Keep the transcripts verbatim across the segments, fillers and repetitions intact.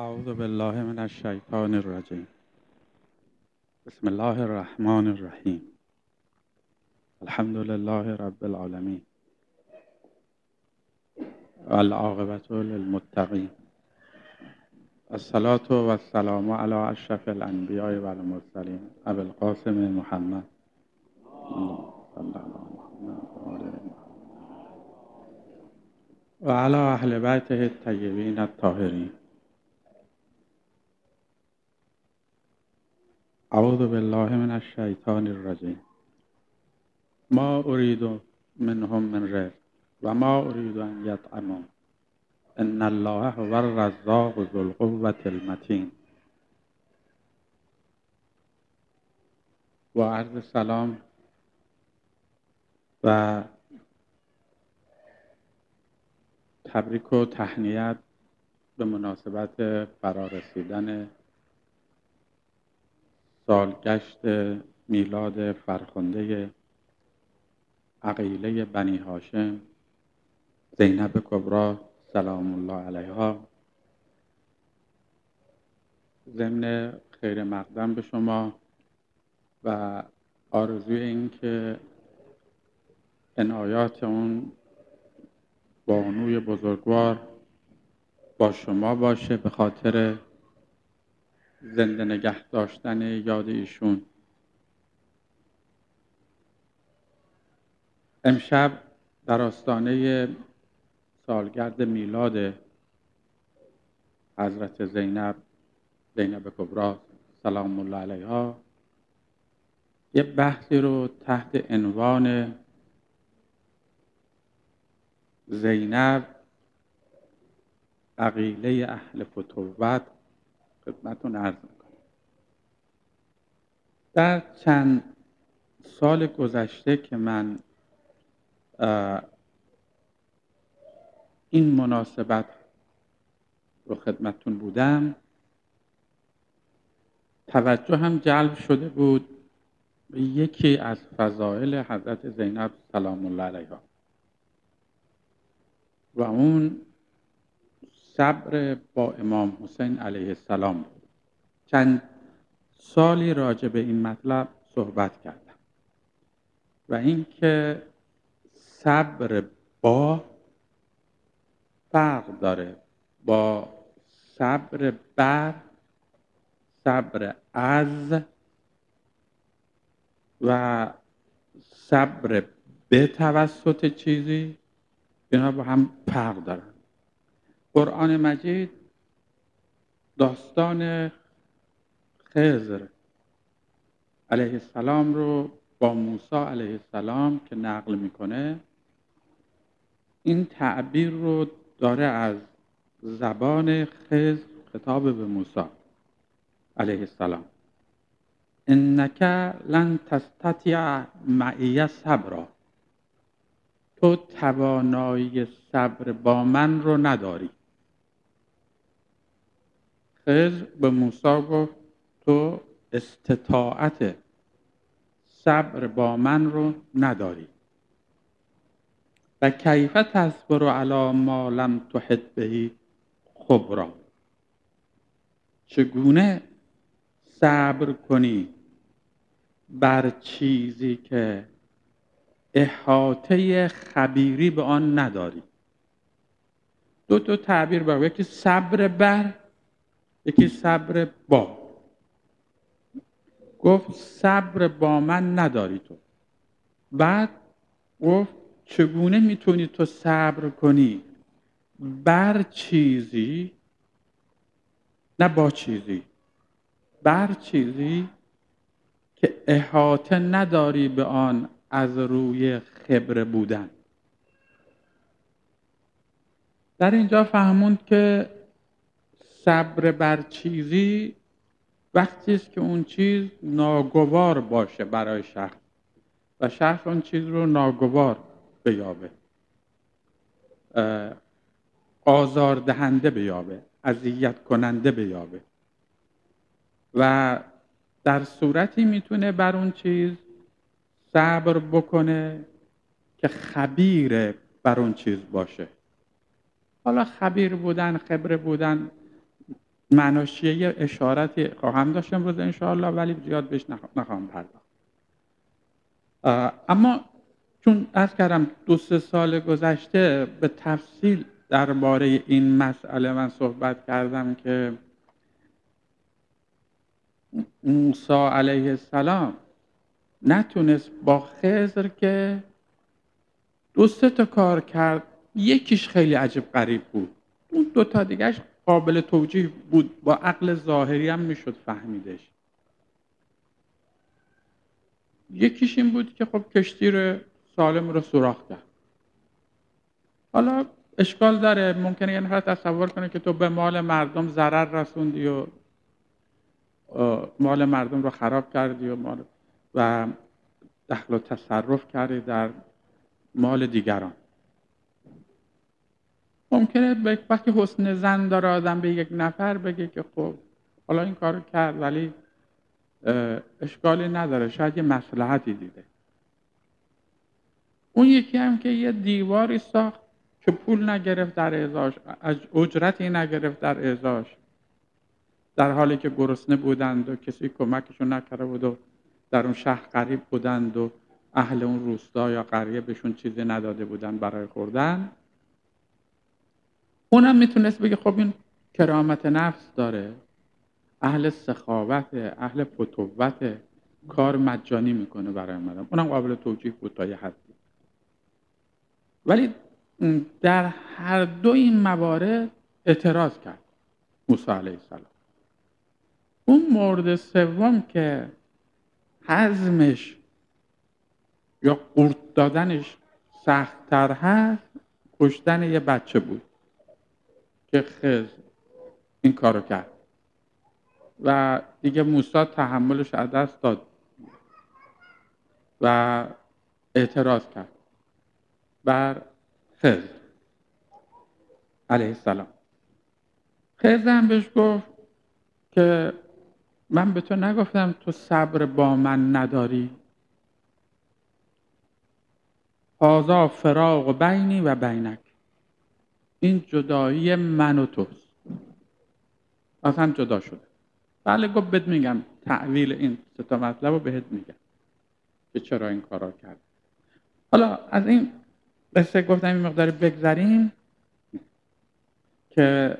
اعوذ بالله من الشیطان الرجیم. بسم الله الرحمن الرحیم. الحمد لله رب العالمین والعاقبة للمتقین. الصلاة والسلام علی اشرف الانبیاء والمرسلین ابی القاسم محمد صلی الله علیه و علی اهل بیته الطیبین الطاهرین. اعوذ بالله من الشیطان الرجیم. ما اريد منهم من رزق و ما اريد ان يطعمون ان الله هو الرزاق ذو القوة المتین. با عرض سلام و تبریک و تهنیت به مناسبت فرارسیدن سالگشت میلاد فرخنده عقیله بنی هاشم زینب کبری سلام الله علیها، ضمن خیر مقدم به شما و آرزوی این که عنایات اون بانوی بزرگوار با شما باشه به خاطر زنده نگه داشتن یاد ایشون. امشب در آستانه سالگرد میلاد حضرت زینب زینب کبری سلام الله علیها یه بحثی رو تحت عنوان زینب عقیله اهل فتوت خدمتتون عرض میکنم. در چند سال گذشته که من این مناسبت رو خدمتتون بودم، توجه هم جلب شده بود به یکی از فضائل حضرت زینب سلام الله علیها و اون صبر با امام حسین علیه السلام بود. چند سالی راجع به این مطلب صحبت کردم و اینکه صبر با فرق داره با صبر بر، صبر از و صبر به توسط چیزی، اینا با هم فرق دارن. قرآن مجید داستان خضر علیه السلام رو با موسی علیه السلام که نقل میکنه، این تعبیر رو داره از زبان خضر خطاب به موسی علیه السلام: انک لن تستطیع معی صبرا، تو توانایی صبر با من رو نداری. خضر به موسی گفت تو استطاعت صبر با من رو نداری. و کیف تصبر علی ما لم تحط به خبرا، چگونه صبر کنی بر چیزی که احاطه خبیری به آن نداری. دو تا تعبیر بر، یکی صبر بر، یکی صبر با. گفت صبر با من نداری تو. بعد گفت چگونه میتونی تو صبر کنی بر چیزی، نه با چیزی، بر چیزی که احاطه نداری به آن از روی خبره بودن. در اینجا فهموند که صبر بر چیزی وقتی است که اون چیز ناگوار باشه برای شخص و شخص اون چیز رو ناگوار بیابه، آزاردهنده بیابه، اذیت کننده بیابه، و در صورتی میتونه بر اون چیز صبر بکنه که خبیر بر اون چیز باشه. حالا خبیر بودن، خبره بودن معناش چیه یه اشارتی خواهم داشت امروز انشاءالله، ولی زیاد بهش نخواهم پرداخت. اما چون عرض کردم دو سه سال گذشته به تفصیل درباره این مسئله من صحبت کردم که موسی علیه السلام نتونست با خضر که دو سه تا کار کرد، یکیش خیلی عجیب غریب بود، اون دو تا دیگهش قابل توجیه بود، با عقل ظاهری هم میشد فهمیدش. یکیش این بود که خب کشتی رو سالم رو سوراخ کرد. حالا اشکال داره، ممکنه یه نفر تصور کنه که تو به مال مردم ضرر رسوندی و مال مردم رو خراب کردی و مال و دخل و تصرف کردی در مال دیگران. ممکنه وقتی حسن ظن داره آدم به یک نفر بگه که خب حالا این کارو کرد ولی اشکالی نداره، شاید یه مصلحتی دیده. اون یکی هم که یه دیواری ساخت که پول نگرفت در ازاش، اجرتی نگرفت در ازاش، در حالی که گرسنه بودند و کسی کمکشون نکرده بود و در اون شهر غریب بودند و اهل اون روستا یا قریه بهشون چیزی نداده بودند برای خوردن. اونم میتونست بگه خب این کرامت نفس داره، اهل سخاوت، اهل فتوت، کار مجانی میکنه برای مردم، اونم قابل توجیه بود تا یه حدی. ولی در هر دو این موارد اعتراض کرد موسی علیه السلام. اون مورد سوم که هضمش یا قورت دادنش سخت‌تر هست، کشتن یه بچه بود که خضر این کارو کرد و دیگه موسی تحملش از دست داد و اعتراض کرد بر خضر علیه السلام. خضر هم بهش گفت که من به تو نگفتم تو صبر با من نداری؟ هذا فراق بینی و بینک، این جدایی من و توست، از هم جدا شده. بله گفت بهت میگم تعویل این سه تا مطلب رو بهت میگم که چرا این کارا کرد. حالا از این قصه گفتم این مقدار بگذریم که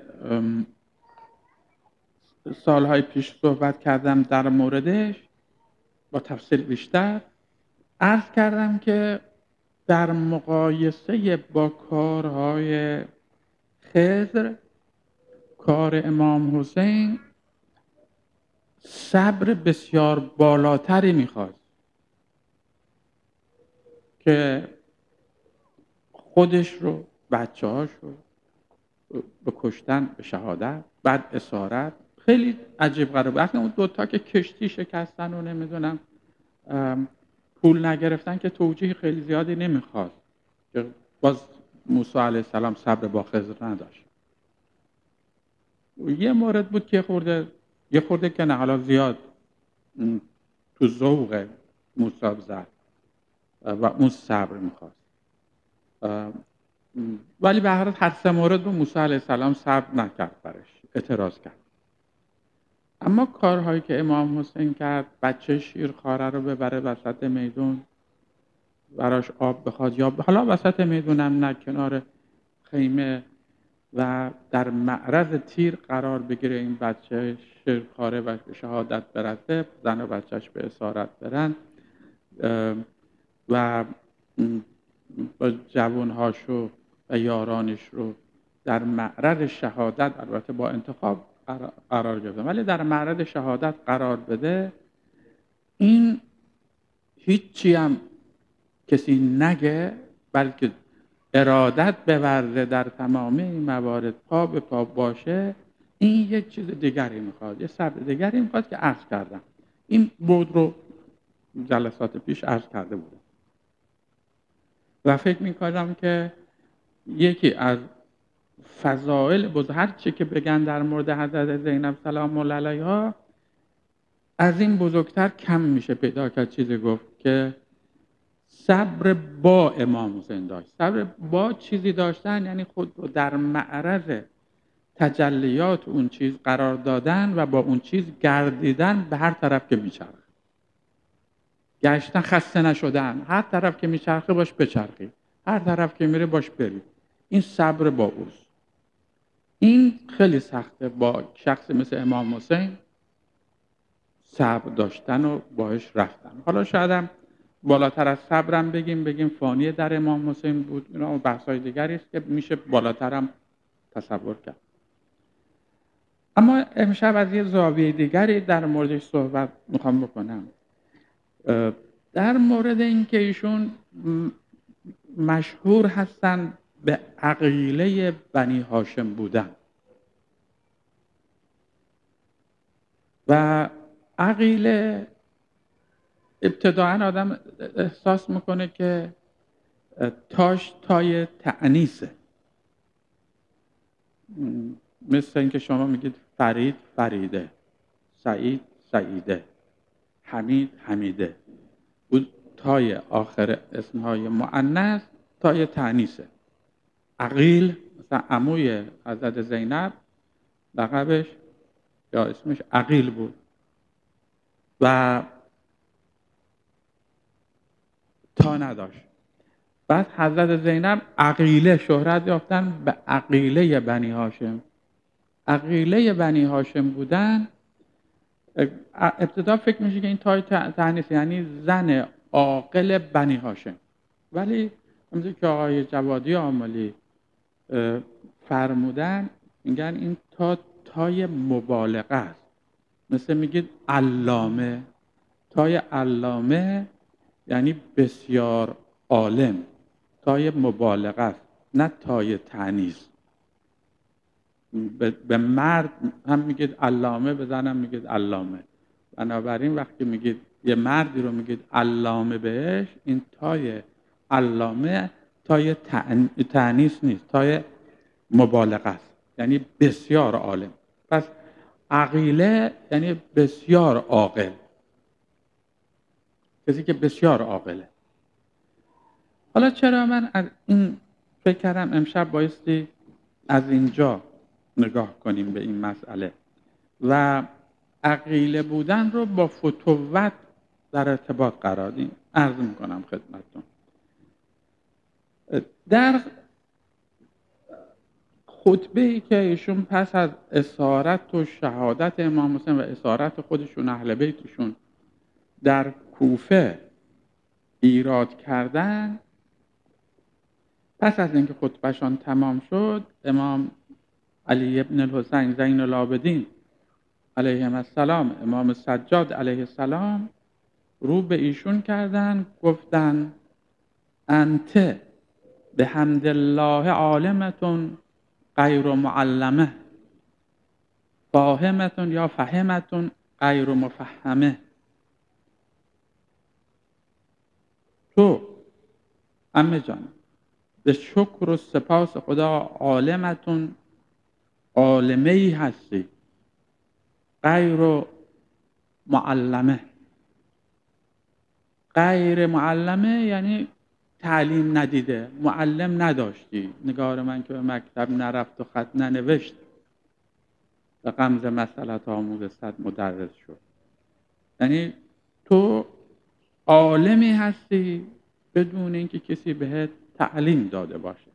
سالهای پیش صحبت کردم در موردش با تفصیل بیشتر. عرض کردم که در مقایسه با کارهای خضر، کار امام حسین صبر بسیار بالاتری میخواد که خودش رو، بچه هاش رو به کشتن، به شهادت، بعد اسارت، خیلی عجیب غریبه. اصلا اون دوتا که کشتی شکستن و نمیدونم پول نگرفتن که توجیه خیلی زیادی نمیخواد، که باز موسی علیه السلام صبر با خضر نداشت. یه مورد بود که خورده یه خورده که نه حالا زیاد تو ذوق موسی زد و اون صبر میخواست، ولی به هر حال هر سه مورد رو موسی علیه السلام صبر نکرد، برش اعتراض کرد. اما کارهایی که امام حسین کرد، بچه شیرخواره رو ببره وسط میدون براش آب بخواد، یا حالا وسط میدونم نه کنار خیمه و در معرض تیر قرار بگیره این بچه شیرخواره و شهادت برسه، زن و بچهش به اسارت برن و با جوانهاشو و یارانش رو در معرض شهادت، البته با انتخاب قرار گرفتن، ولی در معرض شهادت قرار بده، این هیچی هم کسی نگه، بلکه ارادت بورزه در تمام این موارد، پا به پا باشه، این یک چیز دیگری میخواد، یه صبر دیگری میخواد که عرض کردم. این بود رو جلسات پیش عرض کرده بودم و فکر میکنم که یکی از فضائل بزرگ، هر چی که بگن در مورد حضرت زینب سلام الله علیها، از این بزرگتر کم میشه پیدا کرد. چیزی گفت که صبر با امام حسین داشت. صبر با چیزی داشتن یعنی خود رو در معرض تجلیات اون چیز قرار دادن و با اون چیز گردیدن به هر طرف که میچرخه. گشتن خسته نشدن، هر طرف که میچرخه باش بچرخی، هر طرف که میره باش بری. این صبر با اوست. این خیلی سخته با شخصی مثل امام حسین صبر داشتن و باش رفتن. حالا شاید هم بالاتر از صبرم بگیم بگیم فانی در امام حسین بود، اینا بحث‌های دیگری است که میشه بالاتر هم تصور کرد. اما امشب از یه زاویه دیگری در موردش صحبت میخوام بکنم، در مورد اینکه ایشون مشهور هستن به عقیله بنی هاشم بودن و عقیله ابتداعا آدم احساس میکنه که تاش تای تأنیسه، مثل اینکه شما میگید فرید فریده، سعید سعیده، حمید حمیده. بود تای آخر اسمهای مؤنث تای تأنیسه. عقیل مثلا عموی حضرت زینب لقبش یا اسمش عقیل بود و تا نداشت. بعد حضرت زینب عقیله شهرت یافتن به عقیله بنی هاشم. عقیله بنی هاشم بودن ابتدا فکر میشه که این تای تأنیس یعنی زن عاقل بنی هاشم، ولی همونطور که آقای جوادی آملی فرمودن میگن این تا تای مبالغه است. مثل میگید علامه، تای علامه یعنی بسیار عالم، تای مبالغه است نه تای تأنیث. به مرد هم میگید علامه، به زن هم میگید علامه. بنابراین وقتی میگید یه مردی رو میگید علامه بهش، این تای علامه تای تأنیث نیست، تای مبالغه است، یعنی بسیار عالم. پس عقیله یعنی بسیار عاقل، کسی که بسیار عاقله. حالا چرا من از این فکر کردم امشب بایستی از اینجا نگاه کنیم به این مسئله و عقیله بودن رو با فتوت در ارتباط قرار دیم. عرض میکنم خدمتتون. در خطبه‌ای که ایشون پس از اسارت و شهادت امام حسین و اسارت خودشون اهل بیتشون در کوفه ایراد کردن، پس از اینکه خطبهشان تمام شد، امام علی ابن الحسین زین العابدین علیه السلام، امام سجاد علیه السلام رو به ایشون کردن، گفتن انت به حمد الله عالمتون غیر معلمه، فاهمتون یا فهمتون غیر مفهمه. تو عمه جان به شکر و سپاس خدا عالمتون عالمه ای هستی، غیر معلمه. غیر معلمه یعنی تعلیم ندیده، معلم نداشتی. نگار من که به مکتب نرفت و خط ننوشت، به غمز مسئلت آموز صد مدرس شد. یعنی تو عالمی هستی بدون اینکه کسی بهت تعلیم داده باشه.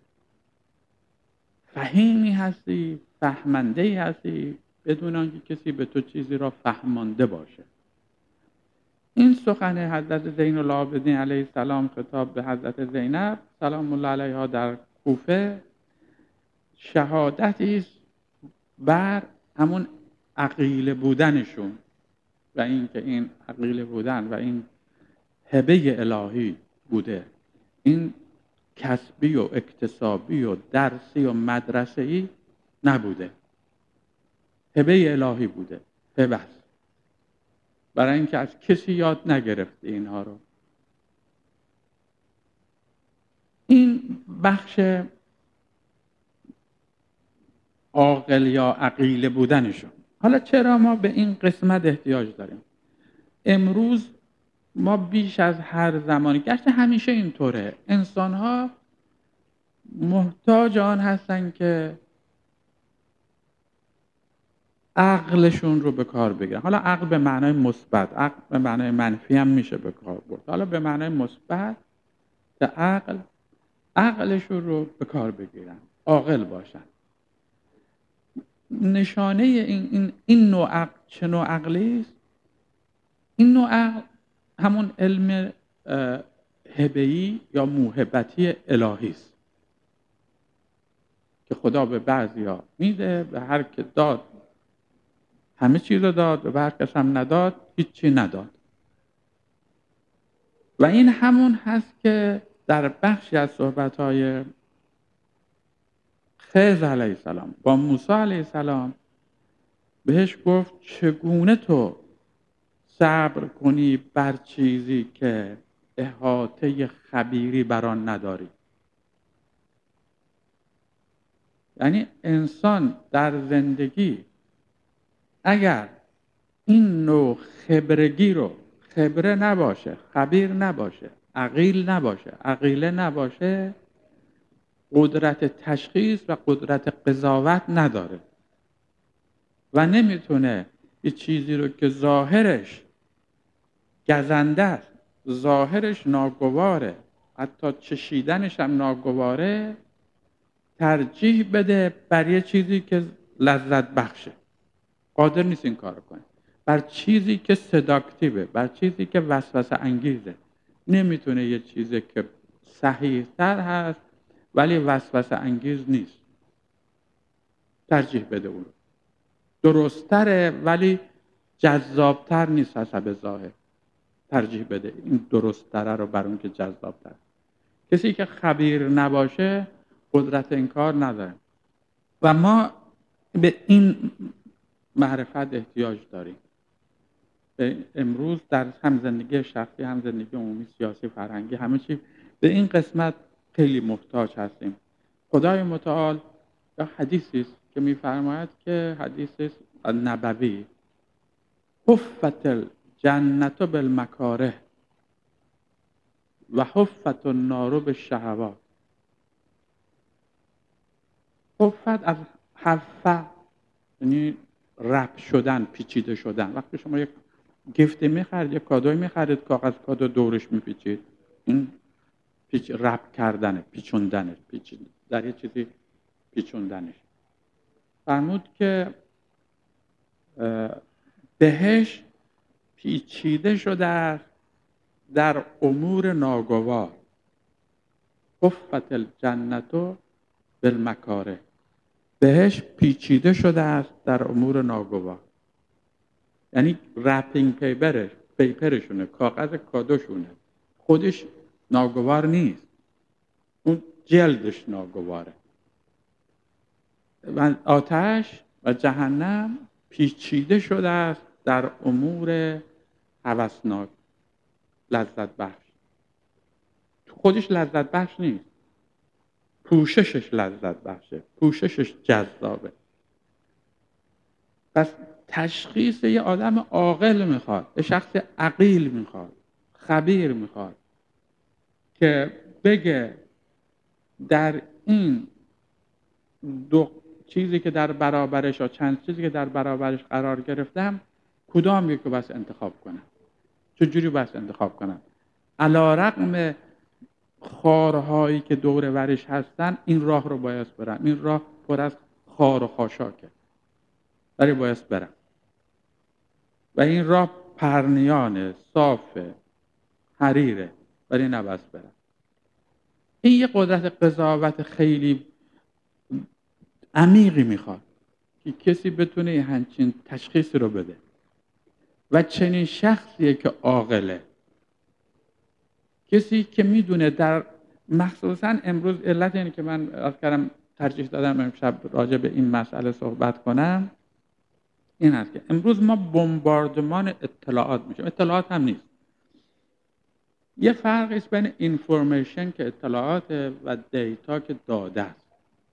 فهیمی هستی، فهمنده‌ای هستی بدون اینکه کسی به تو چیزی را فهمانده باشه. این سخن حضرت زین العابدین علیه السلام خطاب به حضرت زینب سلام الله علیها در کوفه شهادتی است بر همون عقیله بودنشون و اینکه این عقیله بودن و این هبه الهی بوده، این کسبی و اکتسابی و درسی و مدرسه‌ای نبوده، هبه الهی بوده. هبه است برای اینکه از کسی یاد نگرفته اینها رو. این بخش عاقل یا عقیله بودنشون. حالا چرا ما به این قسمت احتیاج داریم؟ امروز ما بیش از هر زمانی، گرچه همیشه اینطوره، انسان‌ها محتاج آن هستن که عقلشون رو به کار بگیرن. حالا عقل به معنای مثبت، عقل به معنای منفی هم میشه به کار برد. حالا به معنای مثبت که عقل عقلشون رو به کار بگیرن، عاقل باشن. نشانه این این این نوع عقل چه نوع عقلی است؟ این نوع عقل همون علم هبه‌ای یا موهبتی الهی است که خدا به بعضیا میده، به هر که داد همه چیز رو داد، به هر کس هم نداد هیچی نداد. و این همون هست که در بخشی از صحبت‌های خضر علیه السلام با موسی علیه السلام بهش گفت چگونه تو صبر کنی بر چیزی که احاطه خبیری بر آن نداری. یعنی انسان در زندگی اگر این نوع خبرگی رو، خبره نباشه، خبیر نباشه، عقیل نباشه، عقیله نباشه، قدرت تشخیص و قدرت قضاوت نداره و نمیتونه یه چیزی رو که ظاهرش گزنده است، ظاهرش ناگواره، حتی چشیدنش هم ناگواره، ترجیح بده بر یه چیزی که لذت بخشه. قادر نیست این کار کنه. بر چیزی که سداکتیوه، بر چیزی که وسوسه انگیزه. نمیتونه یه چیزی که صحیح تر هست ولی وسوسه انگیز نیست ترجیح بده اون. درستره ولی جذابتر نیست حسب ظاهر. ترجیح بده این درستره رو بر اون که جذابتر. کسی که خبیر نباشه قدرت انکار نداره. و ما به این معرفت احتیاج داریم. امروز در هم زندگی شخصی، هم زندگی عمومی، سیاسی، فرهنگی، همه چی به این قسمت خیلی محتاج هستیم. خدای متعال یا حدیثی است که می‌فرماید که حدیث است نبوی، حفت الجنة بالمکاره و حفت النار بالشهوات. حفت از حفه یعنی رپ شدن، پیچیده شدن. وقتی شما یک گیفت می‌خرید، یک کادوی می‌خرید، کاغذ کادو دورش می‌پیچید، این پیچ رپ کردنه، پیچوندنش، پیچید در یه چیزی پیچوندنش. فرمود که بهش پیچیده شده است در امور ناگوار. حفت الجنة بالمکاره. بهش پیچیده شده است در امور ناگوار. یعنی رپینگ پیپرش، پیپرشونه، کاغذ کادوشونه، خودش ناگوار نیست، اون جلدش ناگواره. و آتش و جهنم پیچیده شده است در امور هوسناک، لذت بخش. خودش لذت بخش نیست، پوششش لذت بخشه، پوششش جذابه. پس تشخیص یه آدم عاقل میخواد، یه شخص عقیل میخواد، خبیر میخواد که بگه در این دو چیزی که در برابرش و چند چیزی که در برابرش قرار گرفتم کدام یکی بس انتخاب کنم، چجوری بس انتخاب کنم. علی رغم خارهایی که دور ورش هستن این راه رو باید برم، این راه پر از خار و خاشاکه ولی باید برم و این راه پرنیانه، صافه، حریره ولی نباید برم. این یه قدرت قضاوت خیلی عمیقی میخواد که کسی بتونه همچین تشخیصی رو بده و چنین شخصیه که عاقله، کسی که میدونه در مخصوصا امروز علت اینه که من از کردم ترجیح دادم امشب راجع به این مسئله صحبت کنم این است که امروز ما بمباردمان اطلاعات میشیم. اطلاعات هم نیست، یه فرقی است بین اینفورمیشن که اطلاعات و دیتا که داده است.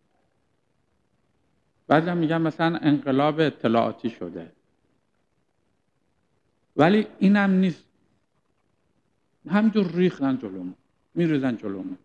بعضی هم میگن مثلا انقلاب اطلاعاتی شده ولی اینم نیست، همجور ریختن جلومون، میریزن جلومون،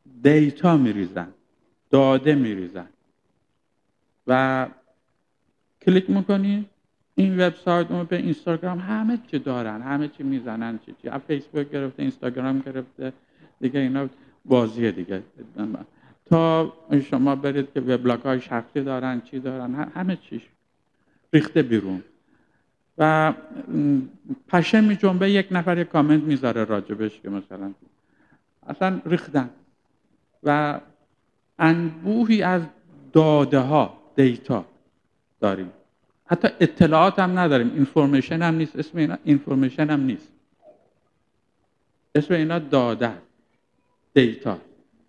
دیتا میریزن، داده میریزن و کلیک میکنی این وبسایت اون به اینستاگرام همه چی دارن، همه چی میزنن، چی چی فیسبوک گرفته، اینستاگرام گرفته، دیگه اینا بازیه دیگه. تا شما برید که وبلاگ های شخصی دارن، چی دارن، همه چیش ریخته بیرون. و پشه می جنبه، یک نفر یک کامنت میذاره راجبش که مثلا اصلا ریختن. و انبوهی از داده ها، دیتا داریم، حتی اطلاعات هم نداریم، اینفورمیشن هم نیست، اسم اینا اینفورمیشن هم نیست، اسم اینا داده، دیتا.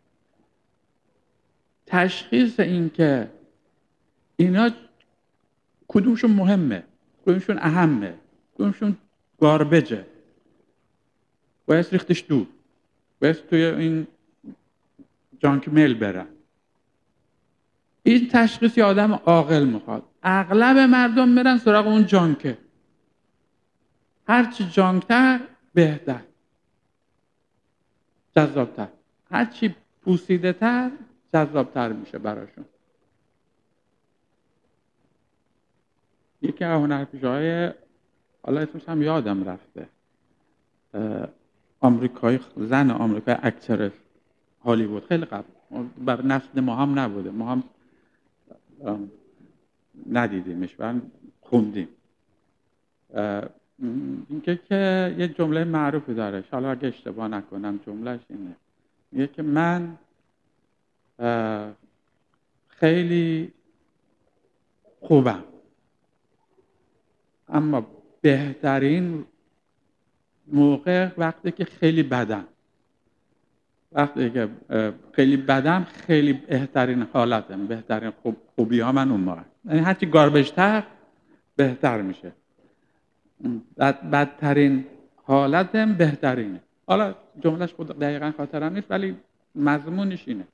تشخیص این که اینا کدومشون مهمه، کدومشون اهمه، کدومشون گاربجه، باید ریختش دور، باید توی این جانک میل بره. این تشخیص یه آدم عاقل میخواد. اغلب مردم میرن سراغ اون جانکه، هرچی جانکتر بهتر، جذابتر، هرچی پوسیده تر جذابتر میشه براشون. یکی از هنرپیشه‌های، حالا اسمش هم یادم رفته، آمریکایی، زن آمریکایی، اکتر هالیوود، خیلی قبل، بر نسل ما هم نبوده، ما هم ندیدیمش، برای خوندیم. اینکه که یه جمله معروفی داره، حالا اگه اشتباه نکنم جملهش اینه، میگه که من خیلی خوبم اما بهترین موقع وقتی که خیلی بدم، وقتی که خیلی بدم خیلی بهترین حالتم، بهترین خوب خوبی ها من اون موقع، یعنی هرچی گاربیج تر بهتر میشه، بد بدترین حالتم بهترینه. حالا جملهش خود دقیقا خاطرم نیست ولی مضمونش اینه.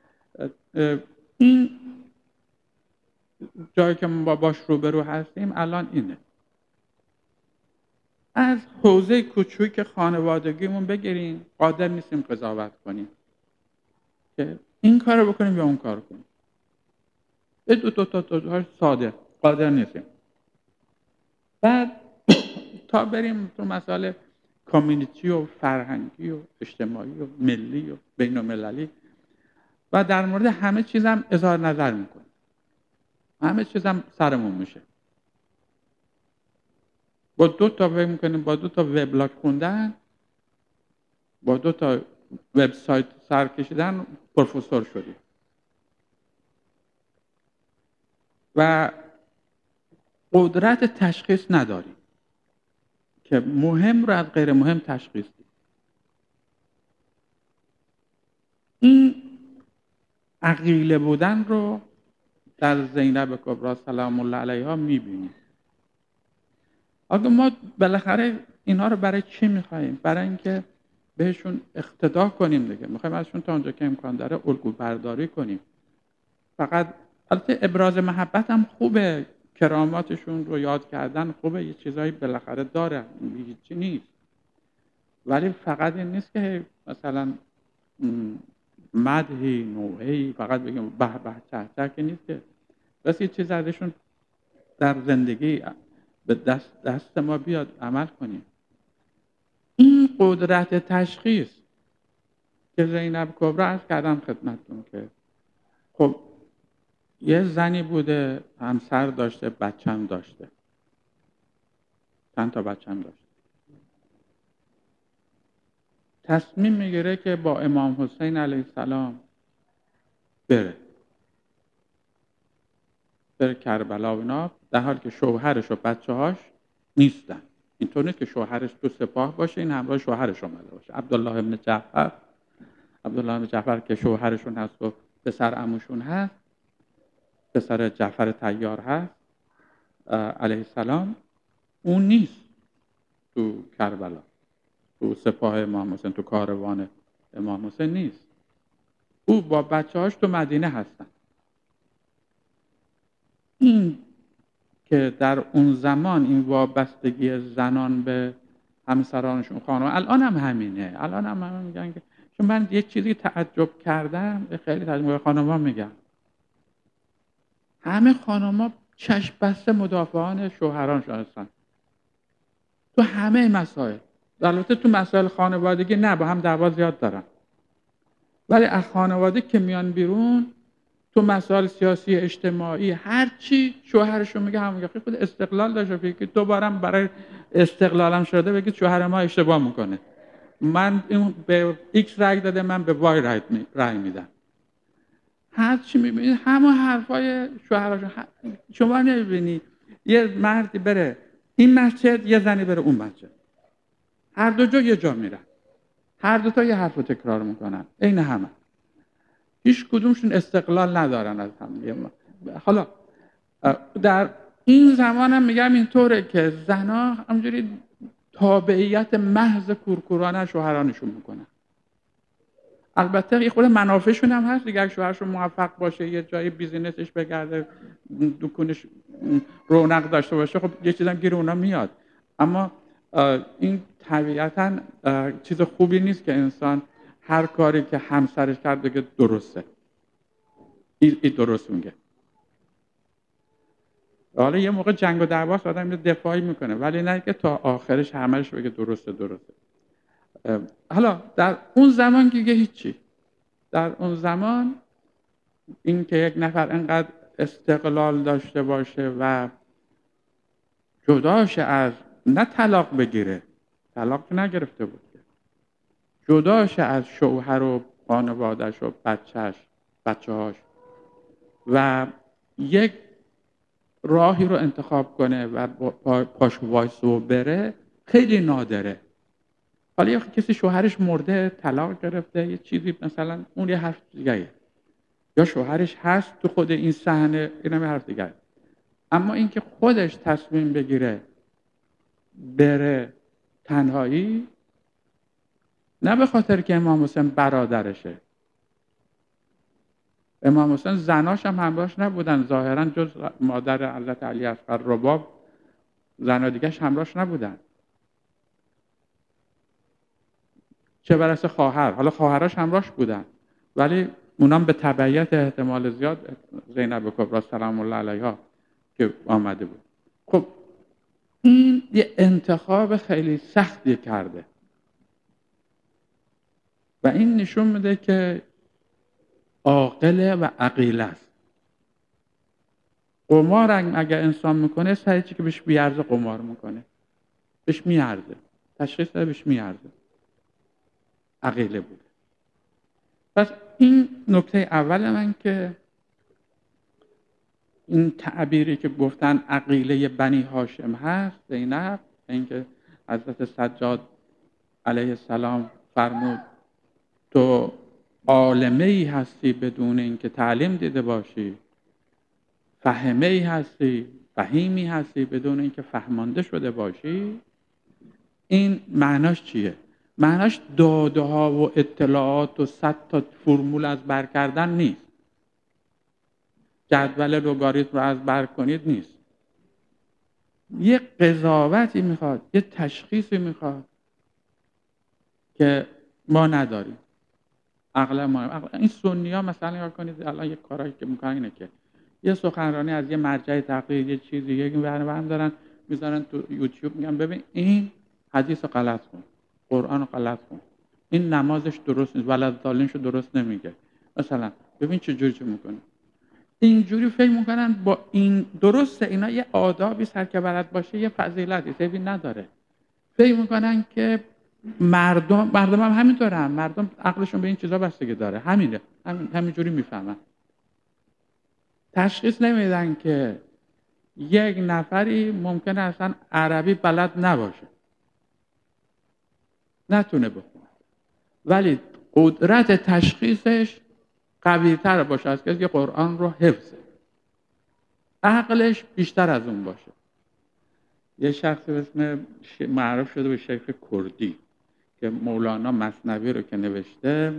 این جایی که ما باش روبرو هستیم الان اینه، از حوزه کوچوک خانوادگیمون بگیریم، قادر نیستیم قضاوت کنیم که این کارو بکنیم یا اون کارو کنیم، به دو تا تا تا ساده قادر نیستیم. بعد تا بریم تو مسائل کامیونیتی و فرهنگی و اجتماعی و ملی و بین المللی و در مورد همه چیزم اظهار نظر میکنیم، همه چیزم سرمون میشه. با دو تا فکر میکنیم، با دو تا وبلاگ خوندن، با دو تا وبسایت سر کشیدن پروفسور شدیم و قدرت تشخیص نداریم که مهم رو از غیر مهم تشخیص دیم. این عقیله بودن رو در زینب کبری سلام الله علیها میبینیم. آگه ما بالاخره اینا رو برای چی میخواییم؟ برای اینکه بهشون اقتدا کنیم دیگه، میخوایم ازشون تا اونجا که امکان داره الگو برداری کنیم. فقط البته ابراز محبت هم خوبه، کراماتشون رو یاد کردن خوبه، یه چیزایی بالاخره داره، هیچی نیست، ولی فقط این نیست که مثلا مدحی نوعی فقط بگیم به به چه چه که نیست، که بس یه چیز ازشون در زندگی به دست, دست ما بیاد عمل کنیم. این قدرت تشخیص که زینب کبری عرض کردم خدمتتون که خب یه زنی بوده، همسر داشته، بچه‌م داشته، چند تا بچه‌م داشته، تصمیم میگیره که با امام حسین علیه السلام بره بره کربلا و اینا، در حالی که شوهرش و بچه‌هاش نیستن. اینطور نیست که شوهرش تو سپاه باشه، این همراه شوهرش اومده باشه. عبدالله ابن جعفر عبدالله ابن جعفر که شوهرشون هست و پسر عموشون هست، پسر جعفر طیار هست علیه السلام، اون نیست تو کربلا، تو سپاه امام حسین، تو کاروان امام حسین نیست. او با بچه‌هاش تو مدینه هستن. این که در اون زمان این وابستگی زنان به همسرانشون، خانم، الان هم همینه، الان هم همه میگن که چون من یک چیزی تعجب کردم، خیلی تعجب خانم‌ها میگن، همه خانم‌ها چشم بسته مدافعان شوهرانشون هستن تو همه مسائل. البته تو مسائل خانوادگی نه، با هم دعوا زیاد دارن، ولی از خانواده که میان بیرون تو مسائل سیاسی اجتماعی هر چی شوهرشون میگه همون میگه. خود استقلال داشته بگه دوباره برای استقلالم شده بگید شوهر ما اشتباه میکنه، من این به ایکس رای داده من به وای رای, می، رای میدم. هر چی میبینید همه حرفای شوهرشون. شما نمیبینی یه مردی بره این مسجد یه زنی بره اون مسجد، هر دو جا یه جا میرن، هر دو تا یه حرف رو تکرار میکنن عین همه، هیچ کدومشون استقلال ندارن از هم. حالا در این زمان هم میگم اینطوره که زنها همجوری تابعیت محض کورکورانه شوهرانشون میکنن. البته یه خود منافعشون هم هست دیگه، اگه شوهرشون موفق باشه یه جای بیزینسش بگرده دکونش رونق داشته باشه خب یه چیزم گیر اونا میاد، اما این طبیعتاً چیز خوبی نیست که انسان هر کاری که همسرش کرد بگه درسته، این درست میگه. حالا یه موقع جنگ و دعواست آدم دفاعی میکنه ولی نه که تا آخرش همه‌اش بگه درسته درسته. حالا در اون زمان که هیچی، در اون زمان این که یک نفر انقدر استقلال داشته باشه و جداش از نه طلاق بگیره، طلاق نگرفته بود، جداش از شوهر و خانواده‌اش و بچه‌اش بچه‌هاش و یک راهی رو انتخاب کنه و پاش وایس و بره خیلی نادره. حالا یه کسی شوهرش مرده طلاق گرفته یه چیزی مثلا اون یه حرف دیگه، یا شوهرش هست تو خود این صحنه اینم یه حرف دیگه، اما اینکه خودش تصمیم بگیره بره تنهایی، نه به خاطر که امام حسین برادرشه، امام حسین زناش هم همراهش نبودن ظاهرا جز مادر حضرت علی اصغر رباب، زنا دیگه‌ش همراهش نبودن، چه برسه خواهر. حالا خواهرش همراهش بودن ولی اونام به تبعیت احتمال زیاد زینب کبری سلام الله علیها که آمده بود. خب این یه انتخاب خیلی سختی کرده و این نشون میده که عاقل و عقیل است. قمار اگر انسان میکنه سعی چی که بهش بیارزه قمار میکنه، بهش میارزه، تشخیص داده بهش میارزه، عقیله بود. پس این نکته اول من که این تعبیری که گفتن عقیله بنی هاشم هست زینب، اینکه حضرت سجاد علیه السلام فرمود تو عالمه ای هستی بدون اینکه تعلیم دیده باشی، فهمه ای هستی فهیمی هستی بدون اینکه فهمانده شده باشی. این معناش چیه؟ معناش داده ها و اطلاعات و صد تا فرمول از بر کردن نیست، جدول لگاریتم رو از بر کنید نیست، یه قضاوتی میخواد، یه تشخیصی میخواد که ما نداریم. عقل ما عقل. این سنی ها مثلا نگاه کنید الان یه کارایی که میکنن اینه که یه سخنرانی از یه مرجع تقلید یه چیزی یک برنامه دارن میذارن تو یوتیوب، میگن ببین این حدیث رو غلط کن، قرآن رو غلط کن، این نمازش درست نیست، ولدالینش رو درست نمیگه، مثلا ببین چه جوری چه میکنه. اینجوری فکر میکنن با این درسته، اینا یه آدابی سر که بلد باشه یه فضیلتی سیبی نداره. فکر میکنن که مردم مردم هم همینطورن، مردم عقلشون به این چیزا بستگی داره، همینه، همین همینجوری میفهمن. تشخیص نمیدن که یک نفری ممکنه اصلا عربی بلد نباشه، نتونه بخونه، ولی قدرت تشخیصش قوی‌تر باشه از کسی که قرآن رو حفظه، عقلش بیشتر از اون باشه. یه شخصی به اسم معروف شده به شیخ کردی که مولانا مثنوی رو که نوشته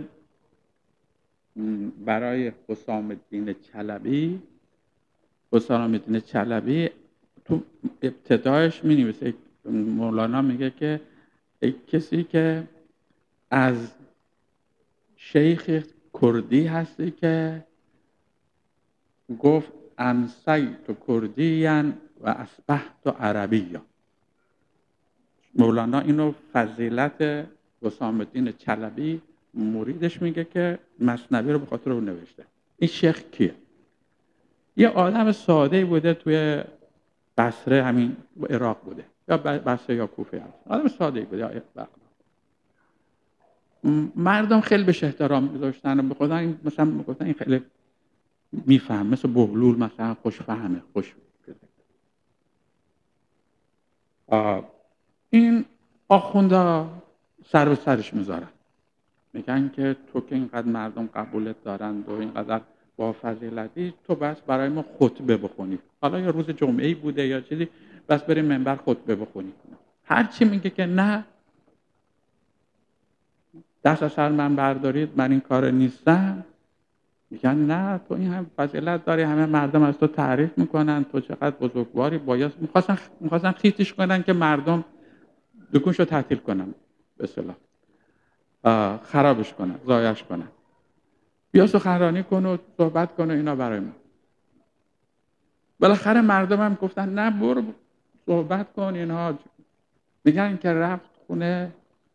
برای حسام الدین چلبی، حسام الدین چلبی تو ابتدایش می نویسه، مولانا میگه که ای کسی که از شیخ کردی هستی که گفت امسیت کردیا و اصبحت عربیا. مولانا اینو فضیلت وسام الدین چلبی مریدش میگه که مثنوی رو به خاطر اون نوشته. این شیخ کیه؟ یه آدم ساده بوده توی بصره، همین عراق بوده، یا بصره یا کوفه هست. آدم ساده بوده. یا مردم خیلی بهش احترام می‌ذاشتن و به خدا این مثلا میگفتن این خیلی میفهم، مثل بهلول مثلا خوش فهمه، خوش این آخوندا سر به سرش میذارن، میگن که تو که اینقدر مردم قبولت دارند و اینقدر با فضیلتی، تو بس برای ما خطبه بخونی. حالا یا روز جمعه‌ای بوده یا چیزی، بس بریم منبر خطبه بخونی. هر چی میگه که نه، دست از سر من بردارید، من این کار نیستم، میگن نه تو این هم فضیلت داری، همه مردم از تو تعریف میکنن، تو چقدر بزرگواری. باید میخواستن میخواستن خیتش کنن که مردم دکونشو تعطیل کنن، به اصطلاح خرابش کنن، ضایعش کنن. بیا سخنرانی کن و صحبت کن و اینا برای ما. بالاخره مردم هم گفتن نه برو صحبت کن اینها. میگن که رفت خونه،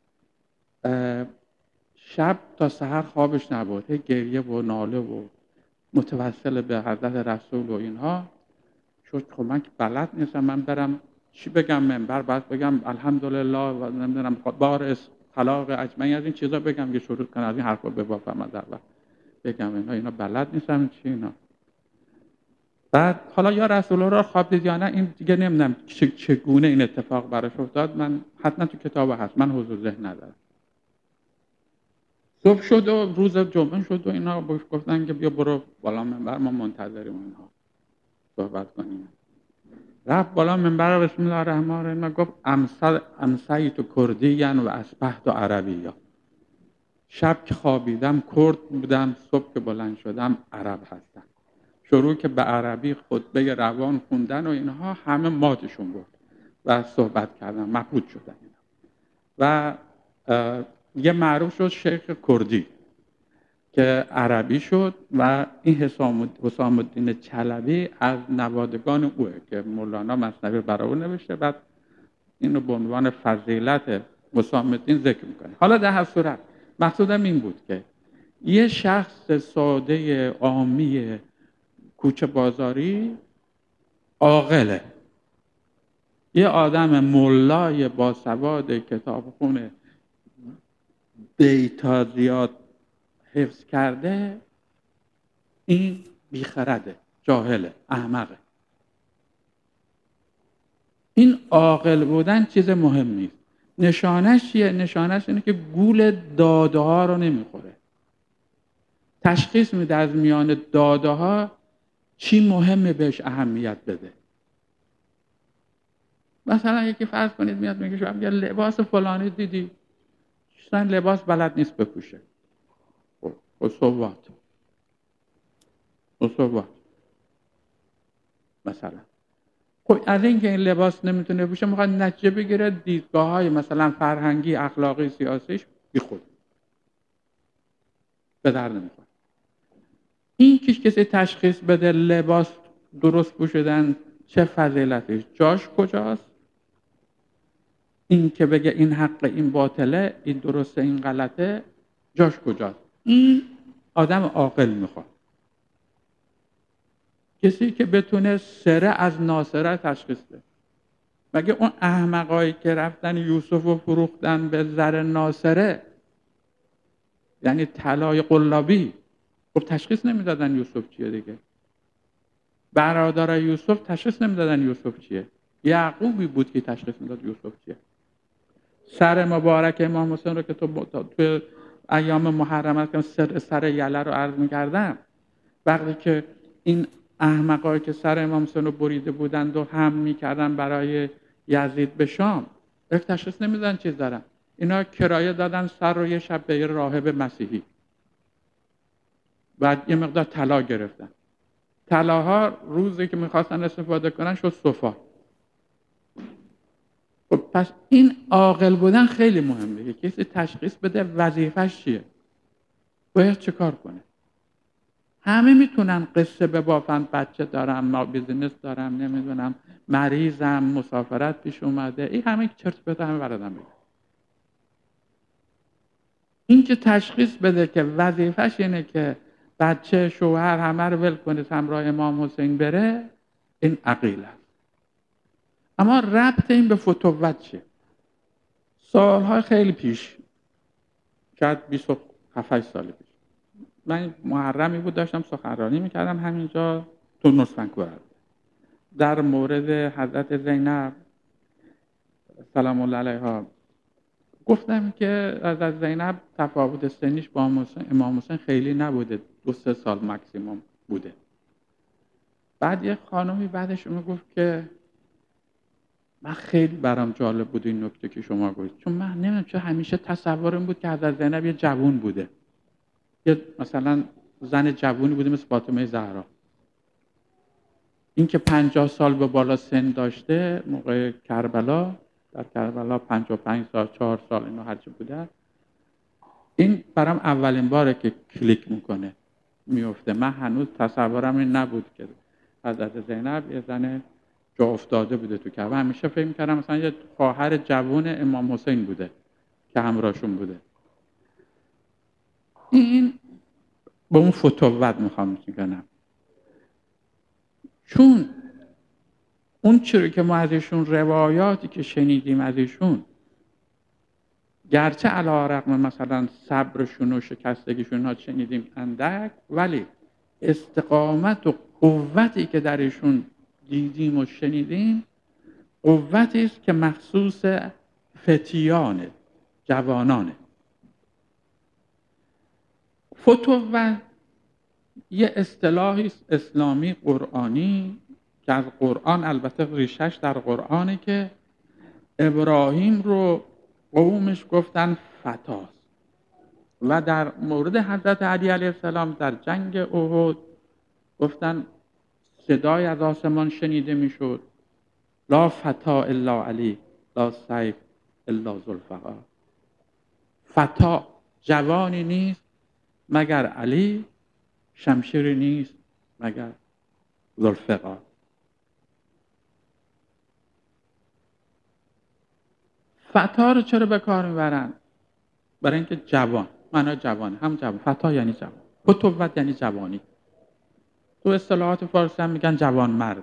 شب تا سحر خوابش نبود، هی گریه و ناله و متوسل به حضرت رسول و اینها. شد خب من که بلد نیستم، من برم چی بگم منبر، بعد بگم الحمدلله و نمیدونم بار طلاق اجمعی، از این چیزا بگم که شروع کنم از این حرفا ببافم از اول بگم اینا اینا بلد نیستم چی اینا. بعد حالا یا رسول الله را خواب دید یا نه، این دیگه نمیدونم چگونه این اتفاق براش افتاد، من حتما تو کتاب هست، من حضور ذهن ندارم. صبح شد و روز جمعه شد و اینا بهش گفتن که بیا برو بالا منبر، ما منتظریم اینها صحبت کنیم. رفت بالا منبر، بسم الله الرحمن الرحیم، گفت امسیت کردیا و اصبحت عربیا. شب که خوابیدم کرد بودم، صبح که بلند شدم عرب هستم. شروع که به عربی خطبه روان خوندن و اینها، همه ماتشون بود و صحبت کردن، مبهوت شدن اینا. و یه معروف شد شیخ کردی که عربی شد و این حسام الدین چلبی از نوادگان اوه که مولانا مثنوی برای او نوشته، بعد اینو به عنوان فضیلت حسام الدین ذکر میکنه. حالا در هر صورت مقصودم این بود که یه شخص ساده عامی کوچه بازاری عاقله، یه آدم ملای باسواد کتابخونه دیتا زیاد حفظ کرده، این بیخرده، جاهله، احمقه. این عاقل بودن چیز مهم نیست. نشانش چیه؟ نشانش اینه که گول داده ها رو نمیخوره. تشخیص میده از میان داده ها چی مهمه بهش اهمیت بده. مثلا یکی فرض کنید میاد میگه شما یه لباس فلانی دیدی، اصلا لباس بلد نیست بپوشه. اصوات اصوات مثلا خب از اینکه این لباس نمیتونه بپوشه میخواد نتیجه بگیره دیدگاه های مثلا فرهنگی، اخلاقی، سیاسیش بی خود به در نمیخواد. این که کسی تشخیص بده لباس درست پوشیدن چه فضیلتش جاش کجاست، این که بگه این حق این باطله، این درسته این غلطه، جاش کجاست، این آدم عاقل میخواد. کسی که بتونه سره از ناسره تشخیص بده. مگه اون احمقایی که رفتن یوسف رو فروختن به زر ناسره، یعنی طلای قلابی، خب تشخیص نمیدادن یوسف چیه دیگه. برادر یوسف تشخیص نمیدادن یوسف چیه. یعقوبی بود که تشخیص میداد یوسف چیه. سر مبارک امام حسین رو که تو تو ایام محرم است که سر سر یله رو عرض می‌کردم، وقتی که این احمقایی که سر امام حسین رو بریده بودند و هم می‌کردن برای یزید به شام، تشخیص نمیدادن چیز دارن. اینا کرایه دادن سر رو یه شب به راهب مسیحی، بعد یه مقدار طلا گرفتن. طلاها روزی که می‌خواستن استفاده کنن شد صفا. خب پس این عاقل بودن خیلی مهمه. کسی تشخیص بده وظیفش چیه، باید چه کار کنه. همه میتونن قصه ببافن، بچه دارم، ما بیزینس دارم، نمیدونم مریضم، مسافرت پیش اومده، این همه چرت و پرت همه بلدن بگن. این که تشخیص بده که وظیفش اینه که بچه، شوهر، همه رو ول کنه همراه امام حسین بره، این عقیل است. اما ربط این به فتوت چیه؟ سالهای خیلی پیش، شاید بیست و هفت سال پیش، من محرمی بود داشتم سخنرانی میکردم همینجا تو نوسفنکور، در مورد حضرت زینب سلام الله علیها. گفتم که حضرت زینب تفاوت سنیش با امام حسین خیلی نبوده، دو سه سال مکسیموم بوده. بعد یه خانمی بعدش اون گفت که من خیلی برام جالب بود این نکته که شما گفتید، چون من نمیدونم چه همیشه تصورم بود که حضرت زینب یه جوون بوده، یه مثلا زن جوونی بوده مثل فاطمه زهرا. این که پنجاه سال به بالا سن داشته موقع کربلا، در کربلا پنجاه و پنج سال، چهار سال اینو هرچی بوده، این برام اولین باره که کلیک میکنه میفته. من هنوز تصورم این نبود که حضرت زینب یه زن جا افتاده بوده تو کربلا. همیشه فکر میکردم مثلا یه خواهر جوون امام حسین بوده که همراهشون بوده. این با اون فتوت میخوام میگم، چون اون چیزی که ما از ایشون، روایاتی که شنیدیم از ایشون، گرچه علی‌رغم مثلا صبرشون و شکستگیشون ها شنیدیم اندک، ولی استقامت و قوتی که در ایشون دیدیم و شنیدیم قوتی است که مخصوص فتیانه، جوانانه. فتوت یه اصطلاحی اسلامی قرآنی که از قرآن، البته ریشش در قرآنه، که ابراهیم رو قومش گفتن فتاست و در مورد حضرت علی علیه السلام در جنگ احد گفتن صدای از آسمان شنیده میشد لا فتا الا علی لا سیف الا ذوالفقار. فتا جوانی نیست مگر علی، شمشیری نیست مگر ذوالفقار. فتا رو چرا به کار میبرن؟ برای اینکه جوان، معنی جوان، هم جوان، فتا یعنی جوان، فتوت یعنی جوانی. تو اصطلاحات فارسی هم میگن جوان مرد.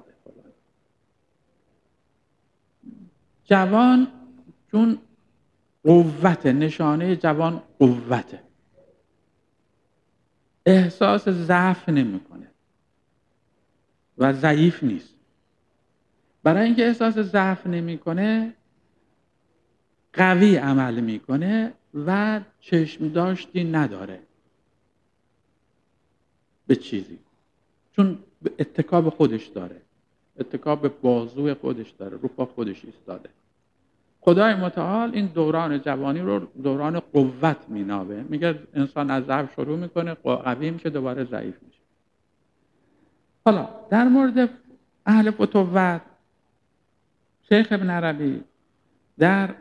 جوان چون قوت، نشانه جوان قوته، احساس ضعف نمیکنه و ضعیف نیست. برای اینکه احساس ضعف نمیکنه قوی عمل میکنه و چشم داشتی نداره به چیزی، چون اتکا به خودش داره، اتکا به بازوی خودش داره، رو پا خودش ایستاده. خدای متعال این دوران جوانی رو دوران قوت مینامه، میگه انسان از ضعف شروع میکنه، قوی میشه، دوباره ضعیف میشه. حالا در مورد اهل فتوت، شیخ ابن عربی در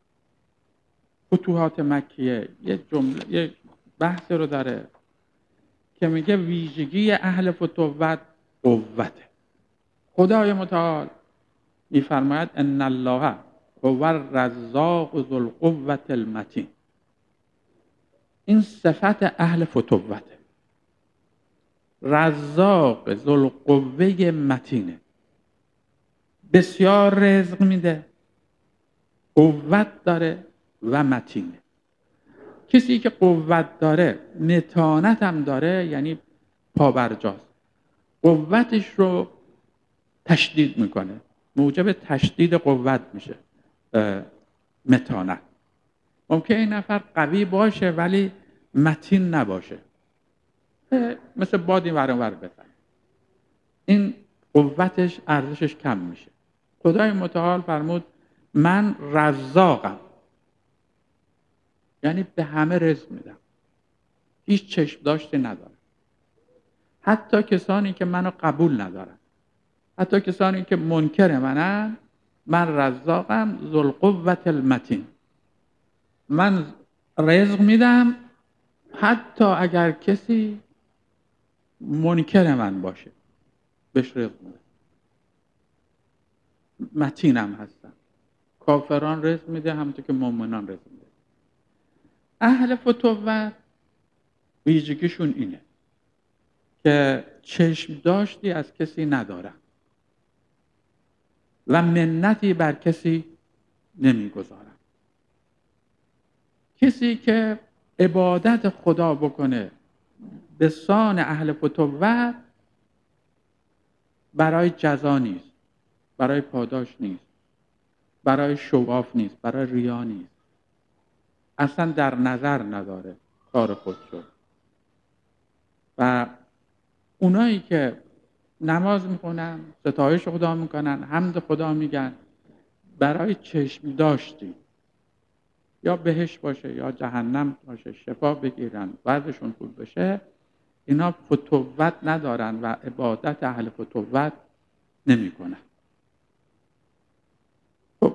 فتوحات مکیه یه جمله، یه بحث رو داره که میگه ویژگی اهل فتوت قوته. خدای متعال میفرماید ان الله هو الرزاق ذو القوة المتین. این صفت اهل فتوته، رزاق ذو القوة متینه، بسیار رزق میده، قوت داره و متینه. کسی که قوت داره متانت هم داره، یعنی پابرجاست، قوتش رو تشدید میکنه، موجب تشدید قوت میشه متانت. ممکنه این نفر قوی باشه ولی متین نباشه، مثل بادی ورانور بزنه، این قوتش ارزشش کم میشه. خدای متعال فرمود من رزاقم، یعنی به همه رزق میدم، هیچ چشم داشته ندارم، حتی کسانی که منو قبول ندارن، حتی کسانی که منکر منن، من رزاقم ذو القوة المتین، من رزق میدم حتی اگر کسی منکر من باشه بهش رزق میده. متینم هستن. کافران رزق میده همونطور که مؤمنان رزق میده. اهل فتوت ویژگیشون اینه که چشم داشتی از کسی ندارن و منتی بر کسی نمیگذارن. کسی که عبادت خدا بکنه به سان اهل فتوت برای جزا نیست، برای پاداش نیست، برای شواف نیست، برای ریا نیست، اصلا در نظر نداره کار خودشو. و اونایی که نماز میخونن، ستایش خدا میکنن، حمد خدا میگن، برای چشم داشتی یا بهشت باشه یا جهنم باشه شفا بگیرن وضعشون خوب بشه، اینا فتوت ندارن و عبادت اهل فتوت نمی کنن. خب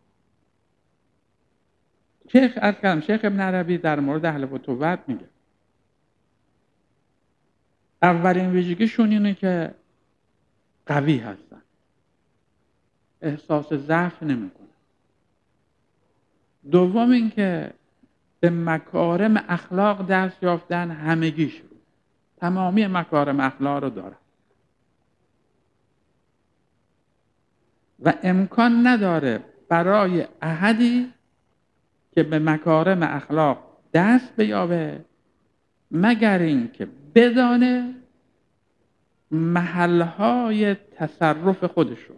شیخ عرض کردم شیخ ابن عربی در مورد اهل فتوت میگه اولین ویژگیشون اینه که قوی هستن، احساس ضعف نمیکنن. دوم این که به مکارم اخلاق دست یافتن، همگیش تمامی مکارم اخلاق رو دارن و امکان نداره برای احدی که به مکارم اخلاق دست بیابه مگر این که بدانه محلهای تصرف خودشون.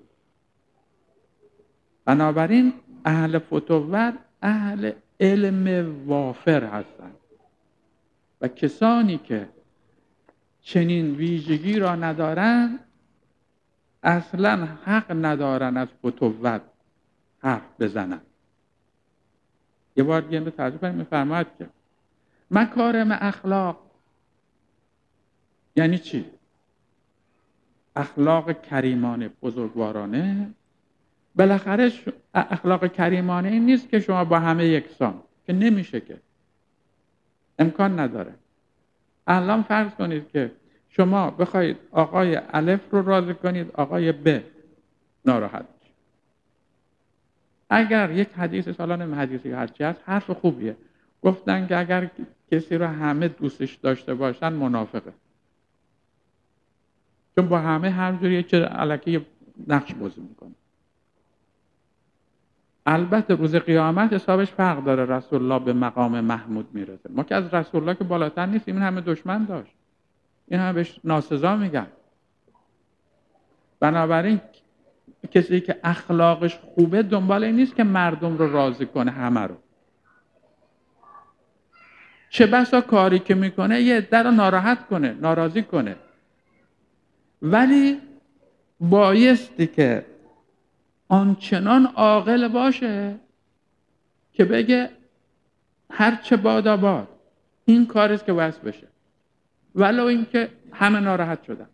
بنابراین اهل فتوت اهل علم وافر هستند و کسانی که چنین ویژگی را ندارند اصلا حق ندارن از فتوت حرف بزنن. یه بار دیگه به تعجب کنیم میفرماید که مکارم اخلاق یعنی چی؟ اخلاق کریمانه بزرگوارانه. بالاخره اخلاق کریمانه این نیست که شما با همه یکسان، که نمیشه، که امکان نداره. الان فرض کنید که شما بخواید آقای الف رو راضی کنید آقای ب ناراحت میشه. اگر یک حدیث سالان حدیثی هرچی هست حرف خوبیه، گفتن که اگر کسی رو همه دوستش داشته باشن منافقه، چون با همه هر جوری چه الکی نقش بازی میکنه. البته روز قیامت حسابش فرق داره، رسول الله به مقام محمود میرسه. ما که از رسول الله که بالاتر نیستیم، این همه دشمن داشت، این همه بهش ناسزا میگن. بنابراین کسی که اخلاقش خوبه دنبال این نیست که مردم رو راضی کنه همه رو. چه بسا کاری که میکنه یه عده رو ناراحت کنه، ناراضی کنه، ولی بایستی که آنچنان عاقل باشه که بگه هر چه بادا باد این کاریست که واسه بشه، ولو اینکه همه ناراحت شدن.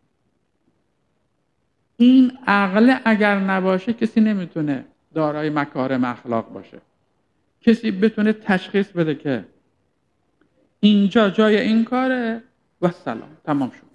این عقل اگر نباشه کسی نمیتونه دارای مکارم اخلاق باشه. کسی بتونه تشخیص بده که اینجا جای این کاره و سلام تمام شد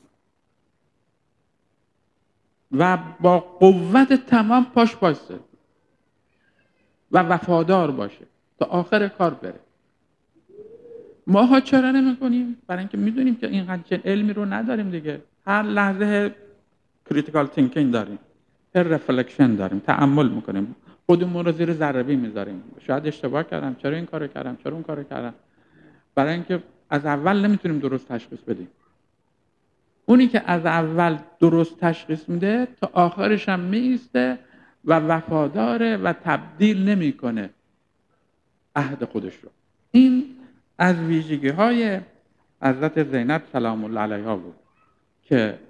و با قوت تمام پاش بایسته و وفادار باشه تا آخر کار بره. ماها چرا نمی کنیم؟ برای اینکه میدونیم که اینقدر چه علمی رو نداریم دیگه. هر لحظه کریتیکال تینکینگ داریم، هر رفلکشن داریم، تأمل میکنیم، خودمون رو زیر ذره بین میذاریم. شاید اشتباه کردم، چرا این کارو کردم، چرا اون کارو کردم. برای اینکه از اول نمیتونیم درست تشخیص بدیم. اونی که از اول درست تشخیص میده تا آخرش هم میسته و وفاداره و تبدیل نمیکنه عهد خودش رو. این از ویژگی های حضرت زینب سلام الله علیها بود که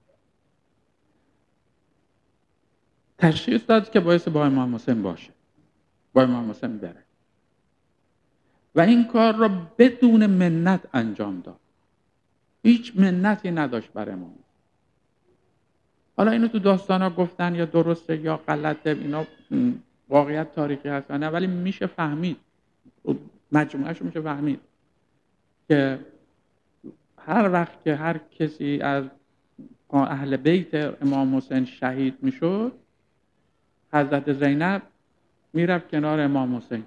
تشخیص داد که باعث با امام حسین باشه، با امام حسین بره و این کار را بدون منت انجام داد. هیچ منتی نداشت برای امام. حالا اینو تو داستانا گفتن یا درسته یا غلطه، اینا واقعیت تاریخی هست نه، ولی میشه فهمید، مجموعه‌اش میشه فهمید که هر وقت که هر کسی از اهل بیت امام حسین شهید میشد، حضرت زینب میرفت کنار امام حسین،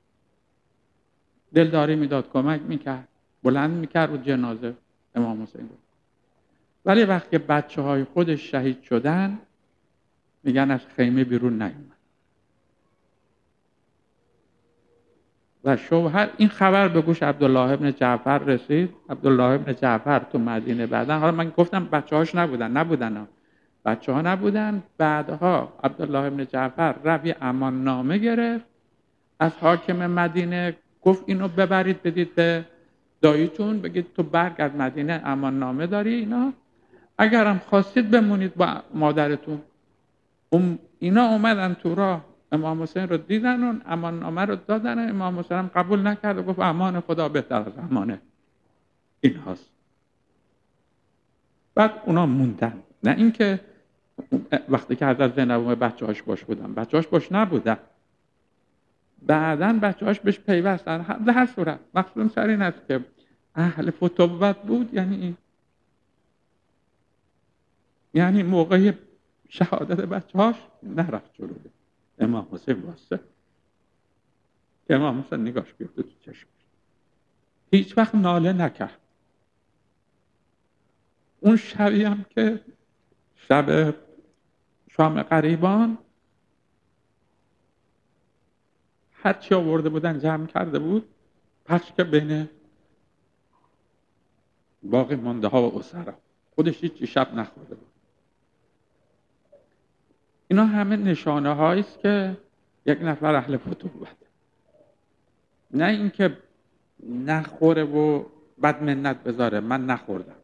دلداری میداد، کمک میکرد، بلند میکرد و جنازه امام حسین رو. ولی وقتی بچه های خودش شهید شدن، میگن از خیمه بیرون نیومد. و شوهر این خبر به گوش عبدالله ابن جعفر رسید. عبدالله ابن جعفر تو مدینه بعدن، حالا من گفتم بچه هاش نبودن نبودن ها. بچه ها نبودن. بعدها عبدالله ابن جعفر رفت امان نامه گرفت از حاکم مدینه، گفت اینو ببرید بدید به داییتون، بگید تو برگرد مدینه، امان نامه داری اینا، اگرم خواستید بمونید با مادرتون. اینا اومدن تو راه امام حسین رو دیدن و امان نامه رو دادن. امام حسین هم قبول نکرد و گفت امان خدا بهتر از امان این هاست. بعد اونا موندن. نه اینکه وقتی که حضرت زینب بچه هاش باش بودن، بچه هاش باش نبودن، بعداً بچه هاش بهش پیوستن. در هر صورت مقصودم سر این است که اهل فتوت بود، یعنی این، یعنی موقع شهادت بچه هاش نرفت جلوی امام حسین واسه که امام حسین نگاش بیفته تو چشمش، هیچ وقت ناله نکرد. اون شبی هم که شب شام غریبان، هر چی آورده بودن جمع کرده بود، پخش که بین باقی مانده ها و اسرا، خودش هیچ شب نخورده بود. اینا همه نشانه هایی است که یک نفر اهل فتوت بود. نه اینکه نخوره و بد منت بذاره من نخوردم.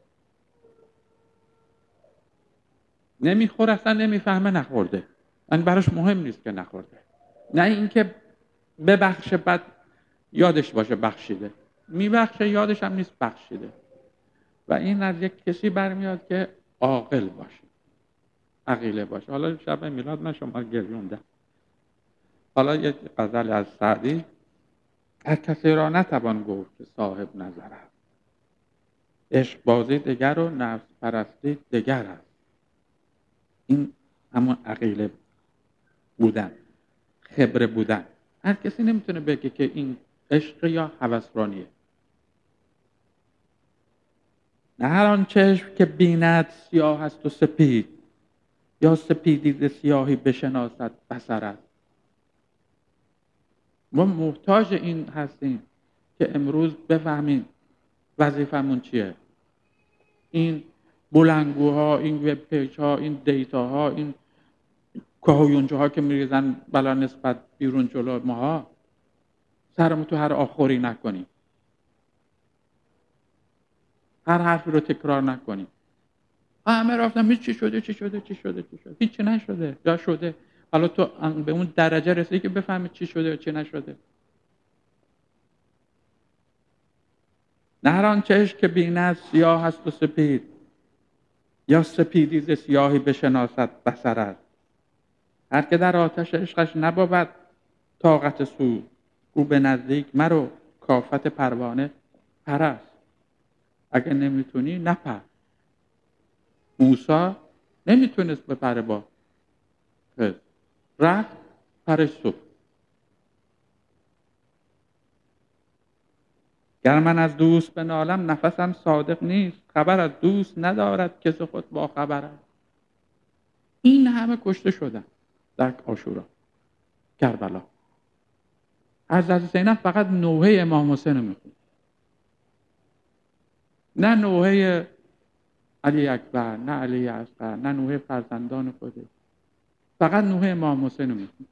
نمیخوره، اصلا نمیفهمه نخورده، من براش مهم نیست که نخورده. نه اینکه ببخشه بعد یادش باشه بخشیده، میبخشه یادش هم نیست بخشیده. و این از یک کسی برمیاد که عاقل باشه، عقیله باشه. حالا شب میلاد من شما گریوندم. حالا یک غزل از سعدی: هر کسی را نتوان گفت که صاحب نظر است، عشق بازی دگر و نفس پرستی دگر است. این همون عقیله بودن، خبره بودن. هر کسی نمیتونه بگه که این عشق یا هوسرانیه. نه هر آن چشم که بیند سیاه است و سپید، یا سپیدی ز سیاهی بشناسد بصر است. ما محتاج این هستیم که امروز بفهمیم وظیفمون چیه. این بلنگوها، این وب پیج ها، این دیتا ها، این کاهویونجه ها که میریزن بلا نسبت بیرون جلو ماها، سرمون تو هر آخوری نکنیم، هر حرفی رو تکرار نکنیم. همه رفتم چی شده چی شده چی شده چی شده، هیچی نشده یا شده. حالا تو به اون درجه رسیدی که بفهمی چی شده یا چی نشده. نه هر آن چشم که بیند سیاه است و سپید، یا سپیدی ز سیاهی بشناسد بصر است. هر که در آتش عشقش نبود طاقت سوز، او به نزدیک مرو کافت پروانه پرست. اگه نمیتونی نپر. موسی نمیتونست بپره با خضر، رفت پرش سوخت. گر من از دوست بنالم نفسم صادق نیست، خبر از دوست ندارد کس خود با خبر است. این همه کشته شدن در عاشورا کربلا. حضرت زینب فقط نوحه امام حسین رو میخوند، نه نوحه علی اکبر، نه علی اصغر، نه نوحه فرزندان خودش، فقط نوحه امام حسین رو میخوند.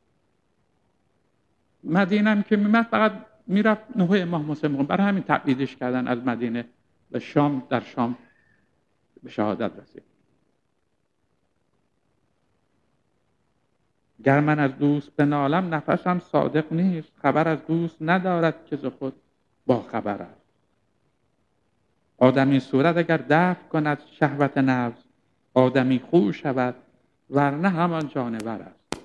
مدینه هم که میمد فقط میرفت نوحه امام حسین میخوند. برای همین تبعیدش کردن از مدینه به شام، در شام به شهادت رسید. گر من از دوست بنالم نفسم صادق نیست، خبر از دوست ندارد که ز خود با خبر است. آدمی صورت اگر دفع کند شهوت نفس، آدمی خو شود ورنه همان جانور است.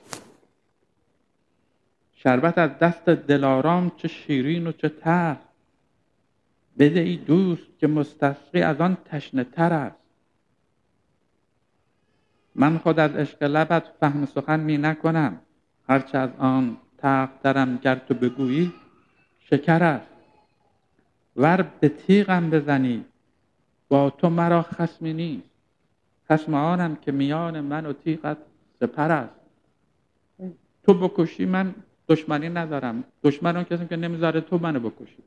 شربت از دست دلارام چه شیرین و چه تلخ، بده ای دوست که مستسقی از آن تشنه تر است. من خود از عشق لبت فهم سخن می نکنم، هرچه از آن تلخ ترم گر تو بگویی شکر است. ور به تیغم بزنی با تو مرا خصمی نیست، خصم آنم که میان من و تیغت سپر است. تو بکشی من دشمنی ندارم، دشمن اون کسی که نمیذاره تو منو بکشی.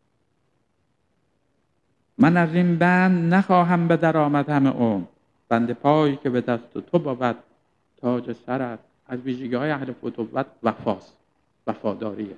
من از این بند نخواهم به در آمد همه عمر، بند پایی که به دست تو بود تاج سر است. از ویژگی های اهل فتوت وفاست، وفاداریه.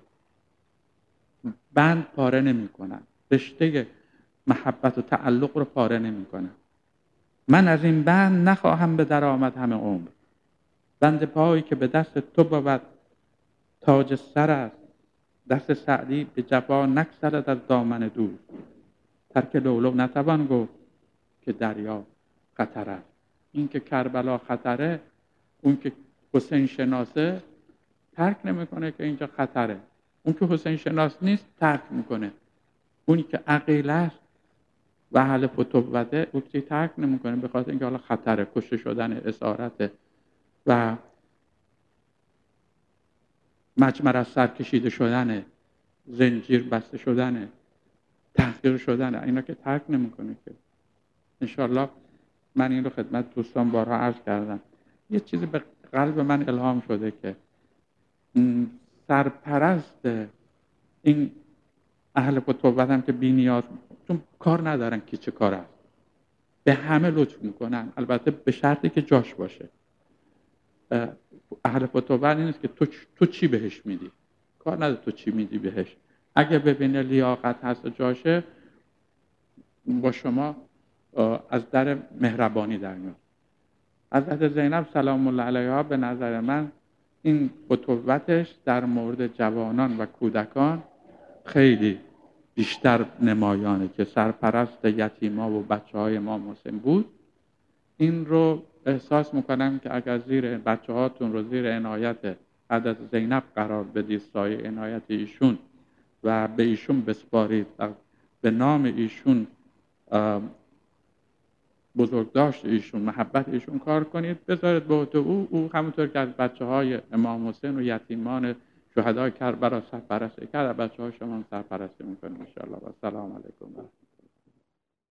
بند پاره نمی کنن، رشته محبت و تعلق رو پاره نمی کنن. من از این بند نخواهم به در آمد همه عمر، بند پایی که به دست تو بود تاج سر است. دست سعدی به جفا نگسلد از دامن دوست، ترک لولو نتوان گفت که دریا خطر است. این که کربلا خطره، اون که حسین شناسه ترک نمیکنه که اینجا خطره. اون که حسین شناس نیست ترک میکنه. اونی که عقیل است و اهل فتوته اون که ترک نمیکنه به خاطر اینکه حالا خطره، کشته شدن، اسارت و مجمر از سر کشیده شدن، زنجیر بسته شدن، تحقیر شدن، اینا که ترک نمیکنه که. انشالله من این رو خدمت دوستان بارها عرض کردم. یه چیزی به قلب من الهام شده که سرپرست این اهل فتوت هم که بی نیاز، چون کار ندارن که چه کار است، به همه لطف میکنن، البته به شرطی که جاش باشه. اهل فتوت این نیست که تو تو چی بهش میدی، کار نداره تو چی میدی بهش. اگه ببینه لیاقت هست و جاشه با شما از در مهربانی در میاد. حضرت زینب سلام الله علیها به نظر من این فتوتش در مورد جوانان و کودکان خیلی بیشتر نمایانه که سرپرست یتیما و بچه های امام حسین بود. این رو احساس میکنم که اگر زیر بچه هاتون رو زیر عنایت حضرت زینب قرار بدید، سایه عنایت ایشون و به ایشون بسپارید، به نام ایشون بزرگداشت ایشون، محبت ایشون کار کنید، بذارید به عهده او. او همونطور که از بچه های امام حسین و یتیمان شهدای کربلا سرپرستی کرد، بچه های شما سرپرستی میکنه ان شاء الله. و السلام علیکم.